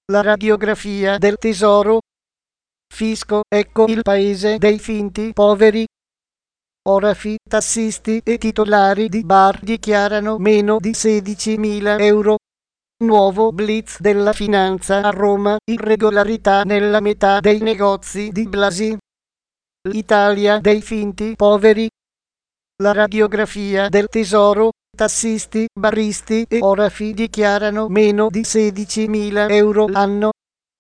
La radiografia del tesoro. Fisco, ecco il paese dei finti poveri. Orafi, tassisti e titolari di bar dichiarano meno di 16.000 euro. Nuovo blitz della finanza a Roma, irregolarità nella metà dei negozi di Blasi. L'Italia dei finti poveri. La radiografia del tesoro. Tassisti, baristi e orafi dichiarano meno di 16.000 euro l'anno.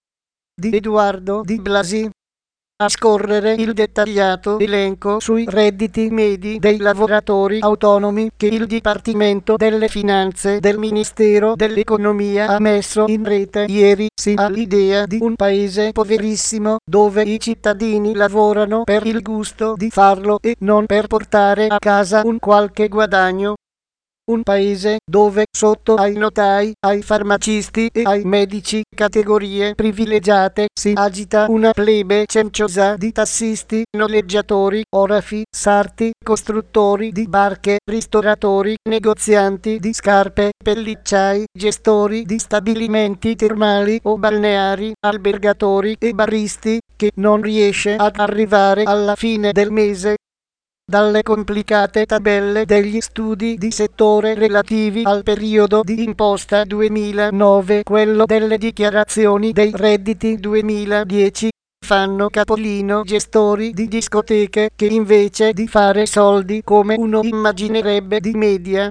Di Edoardo Di Blasi. A scorrere il dettagliato elenco sui redditi medi dei lavoratori autonomi che il Dipartimento delle Finanze del Ministero dell'Economia ha messo in rete ieri, si ha l'idea di un paese poverissimo dove i cittadini lavorano per il gusto di farlo e non per portare a casa un qualche guadagno. Un paese dove sotto ai notai, ai farmacisti e ai medici, categorie privilegiate, si agita una plebe cenciosa di tassisti, noleggiatori, orafi, sarti, costruttori di barche, ristoratori, negozianti di scarpe, pellicciai, gestori di stabilimenti termali o balneari, albergatori e baristi, che non riesce ad arrivare alla fine del mese. Dalle complicate tabelle degli studi di settore relativi al periodo di imposta 2009, quello delle dichiarazioni dei redditi 2010, fanno capolino gestori di discoteche che invece di fare soldi come uno immaginerebbe di media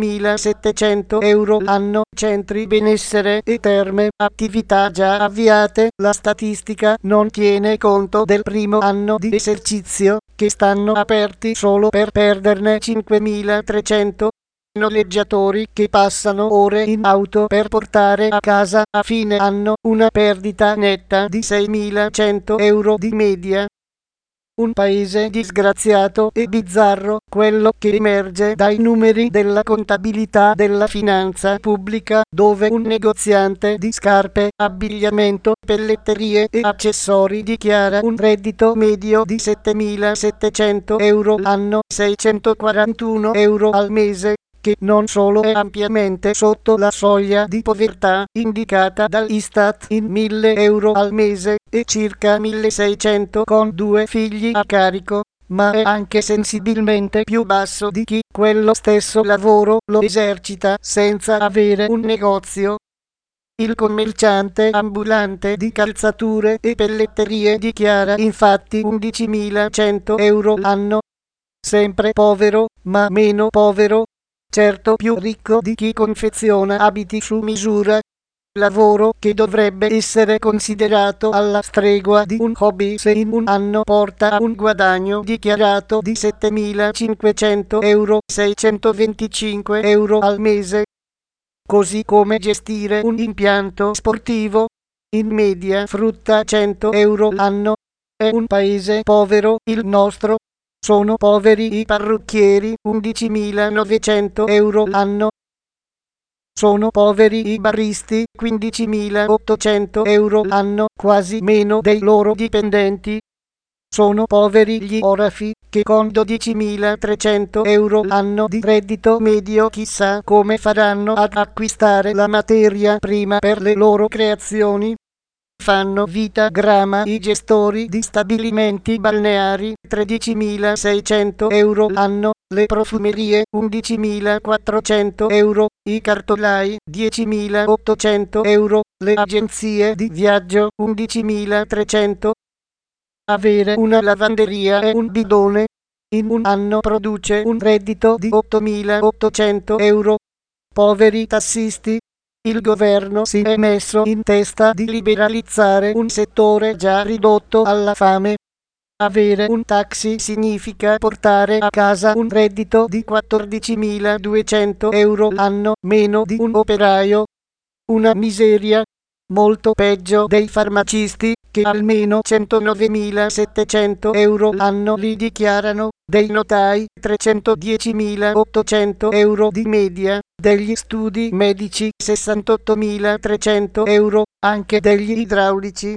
4.700 euro l'anno, centri benessere e terme, attività già avviate. La statistica non tiene conto del primo anno di esercizio, che stanno aperti solo per perderne 5.300. Noleggiatori che passano ore in auto per portare a casa a fine anno una perdita netta di 6.100 euro di media. Un paese disgraziato e bizzarro, quello che emerge dai numeri della contabilità della finanza pubblica, dove un negoziante di scarpe, abbigliamento, pelletterie e accessori dichiara un reddito medio di 7.700 euro l'anno, 641 euro al mese, che non solo è ampiamente sotto la soglia di povertà indicata dall'Istat in 1.000 euro al mese e circa 1.600 con 2 figli a carico, ma è anche sensibilmente più basso di chi quello stesso lavoro lo esercita senza avere un negozio. Il commerciante ambulante di calzature e pelletterie dichiara infatti 11.100 euro l'anno. Sempre povero, ma meno povero. Certo più ricco di chi confeziona abiti su misura, lavoro che dovrebbe essere considerato alla stregua di un hobby se in un anno porta a un guadagno dichiarato di 7.500 euro, 625 euro al mese. Così come gestire un impianto sportivo, in media frutta 100 euro l'anno. È un paese povero il nostro. Sono poveri i parrucchieri, 11.900 euro l'anno. Sono poveri i baristi, 15.800 euro l'anno, quasi meno dei loro dipendenti. Sono poveri gli orafi, che con 12.300 euro l'anno di reddito medio chissà come faranno ad acquistare la materia prima per le loro creazioni. Fanno vita grama i gestori di stabilimenti balneari, 13.600 euro l'anno, le profumerie 11.400 euro, i cartolai 10.800 euro, le agenzie di viaggio 11.300. Avere una lavanderia e un bidone in un anno produce un reddito di 8.800 euro. Poveri tassisti. Il governo si è messo in testa di liberalizzare un settore già ridotto alla fame. Avere un taxi significa portare a casa un reddito di 14.200 euro l'anno, meno di un operaio. Una miseria. Molto peggio dei farmacisti, che almeno 109.700 euro l'anno li dichiarano, dei notai 310.800 euro di media, degli studi medici 68.300 euro, anche degli idraulici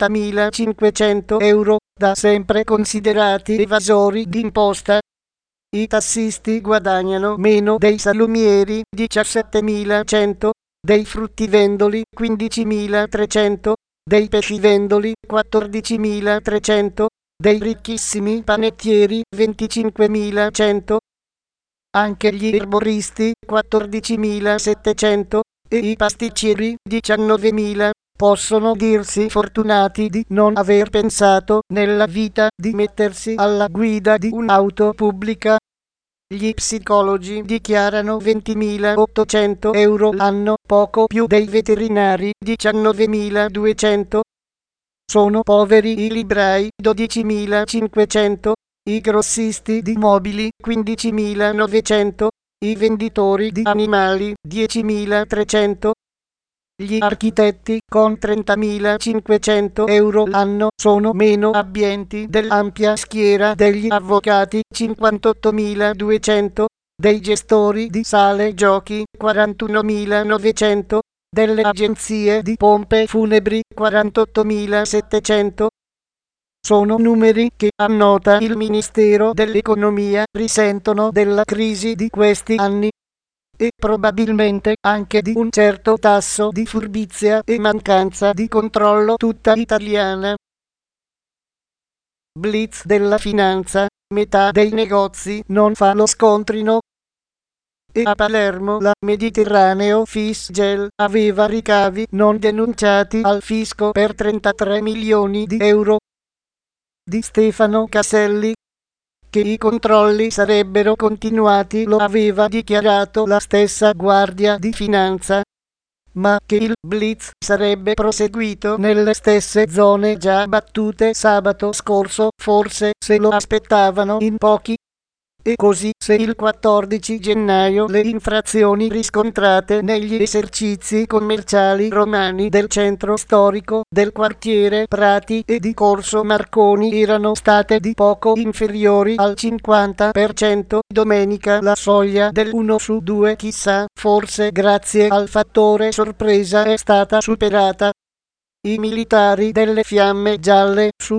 30.500 euro, da sempre considerati evasori d'imposta. I tassisti guadagnano meno dei salumieri, 17.100 dei fruttivendoli 15.300, dei pescivendoli 14.300, dei ricchissimi panettieri 25.100, anche gli erboristi 14.700 e i pasticceri 19.000 possono dirsi fortunati di non aver pensato nella vita di mettersi alla guida di un'auto pubblica. Gli psicologi dichiarano 20.800 euro l'anno, poco più dei veterinari 19.200. Sono poveri i librai 12.500, i grossisti di mobili 15.900, i venditori di animali 10.300. Gli architetti con 30.500 euro l'anno sono meno abbienti dell'ampia schiera degli avvocati 58.200, dei gestori di sale giochi 41.900, delle agenzie di pompe funebri 48.700. Sono numeri che, annota il Ministero dell'Economia, risentono della crisi di questi anni e probabilmente anche di un certo tasso di furbizia e mancanza di controllo tutta italiana. Blitz della finanza: metà dei negozi non fa lo scontrino. E a Palermo la Mediterraneo Fisgel aveva ricavi non denunciati al fisco per 33 milioni di euro. Di Stefano Caselli, che i controlli sarebbero continuati, lo aveva dichiarato la stessa Guardia di Finanza, ma che il blitz sarebbe proseguito nelle stesse zone già battute sabato scorso, forse se lo aspettavano in pochi. E così, se il 14 gennaio le infrazioni riscontrate negli esercizi commerciali romani del centro storico, del quartiere Prati e di Corso Marconi erano state di poco inferiori al 50%, domenica la soglia del 1 su 2, chissà, forse grazie al fattore sorpresa, è stata superata. I militari delle Fiamme Gialle, su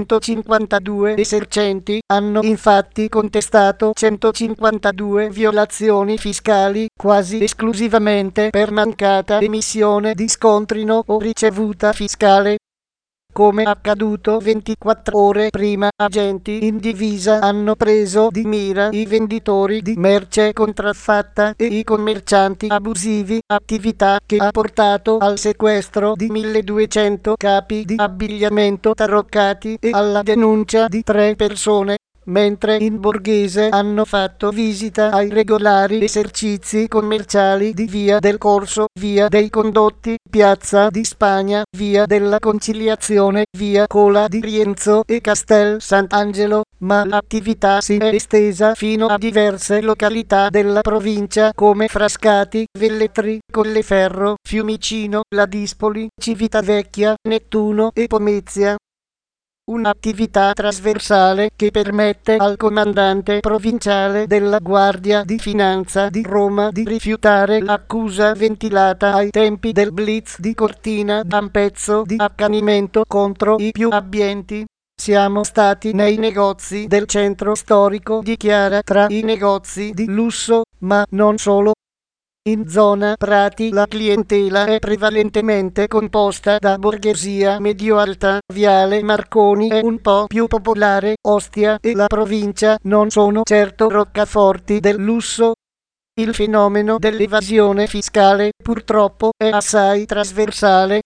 252 esercenti, hanno infatti contestato 152 violazioni fiscali, quasi esclusivamente per mancata emissione di scontrino o ricevuta fiscale. Come accaduto 24 ore prima, agenti in divisa hanno preso di mira i venditori di merce contraffatta e i commercianti abusivi, attività che ha portato al sequestro di 1.200 capi di abbigliamento taroccati e alla denuncia di 3 persone, mentre in Borghese hanno fatto visita ai regolari esercizi commerciali di Via del Corso, Via dei Condotti, Piazza di Spagna, Via della Conciliazione, Via Cola di Rienzo e Castel Sant'Angelo, ma l'attività si è estesa fino a diverse località della provincia come Frascati, Velletri, Colleferro, Fiumicino, Ladispoli, Civitavecchia, Nettuno e Pomezia. Un'attività trasversale che permette al comandante provinciale della Guardia di Finanza di Roma di rifiutare l'accusa ventilata ai tempi del blitz di Cortina da un pezzo di accanimento contro i più abbienti. Siamo stati nei negozi del centro storico, dichiara, tra i negozi di lusso, ma non solo. In zona Prati la clientela è prevalentemente composta da borghesia medio-alta, Viale Marconi è un po' più popolare, Ostia e la provincia non sono certo roccaforti del lusso. Il fenomeno dell'evasione fiscale, purtroppo, è assai trasversale.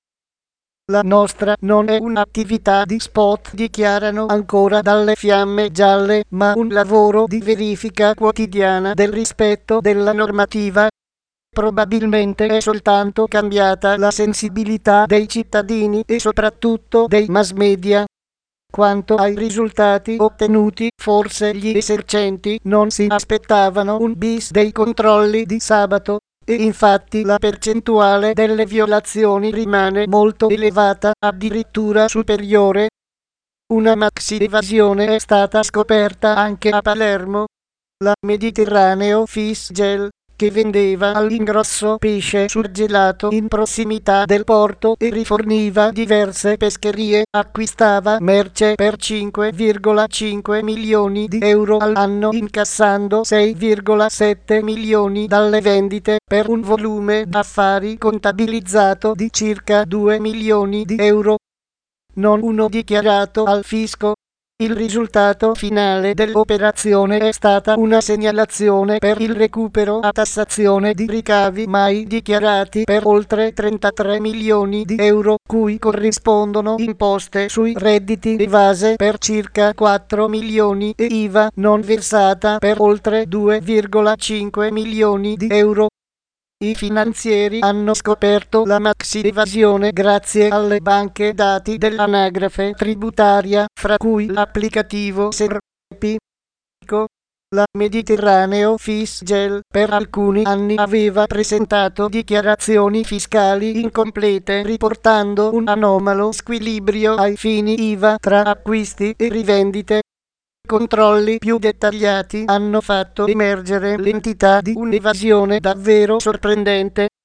La nostra non è un'attività di spot, dichiarano ancora dalle Fiamme Gialle, ma un lavoro di verifica quotidiana del rispetto della normativa. Probabilmente è soltanto cambiata la sensibilità dei cittadini e soprattutto dei mass media. Quanto ai risultati ottenuti, forse gli esercenti non si aspettavano un bis dei controlli di sabato. E infatti la percentuale delle violazioni rimane molto elevata, addirittura superiore. Una maxi evasione è stata scoperta anche a Palermo. La Mediterraneo Fisgel, che vendeva all'ingrosso pesce surgelato in prossimità del porto e riforniva diverse pescherie, acquistava merce per 5,5 milioni di euro all'anno, incassando 6,7 milioni dalle vendite, per un volume d'affari contabilizzato di circa 2 milioni di euro, non uno dichiarato al fisco. Il risultato finale dell'operazione è stata una segnalazione per il recupero a tassazione di ricavi mai dichiarati per oltre 33 milioni di euro, cui corrispondono imposte sui redditi evase per circa 4 milioni e IVA non versata per oltre 2,5 milioni di euro. I finanzieri hanno scoperto la maxi evasione grazie alle banche dati dell'anagrafe tributaria, fra cui l'applicativo Serpi. La Mediterraneo Fisgel per alcuni anni aveva presentato dichiarazioni fiscali incomplete, riportando un anomalo squilibrio ai fini IVA tra acquisti e rivendite. Controlli più dettagliati hanno fatto emergere l'entità di un'evasione davvero sorprendente.